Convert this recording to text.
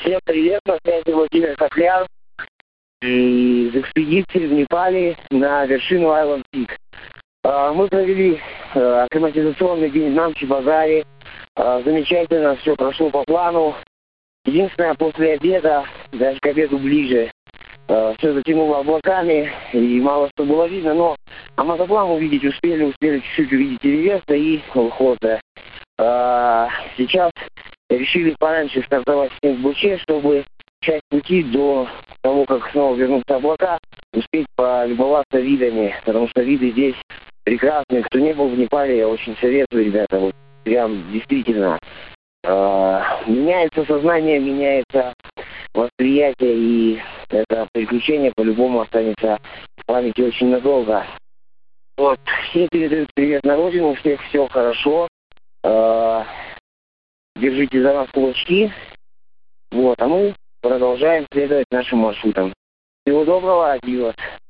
Всем привет, на связи Владимир Котляр из экспедиции в Непале на вершину Island Peak. Мы провели акклиматизационный день в Намчи-Базаре. Замечательно, все прошло по плану. Единственное, после обеда, даже к обеду ближе, все затянуло облаками и мало что было видно, но Амазоплан увидеть успели чуть-чуть увидеть Эвереста и Лхоте. Сейчас решили пораньше стартовать в Снег-Буче, чтобы часть пути до того, как снова вернутся облака, успеть полюбоваться видами, потому что виды здесь прекрасные. Кто не был в Непале, я очень советую, ребята, вот прям действительно. Меняется сознание, меняется восприятие, и это приключение по-любому останется в памяти очень надолго. Вот, все передают привет на родину, у всех все хорошо. Держите за нас кулачки. Вот, а мы продолжаем следовать нашим маршрутам. Всего доброго, адьос.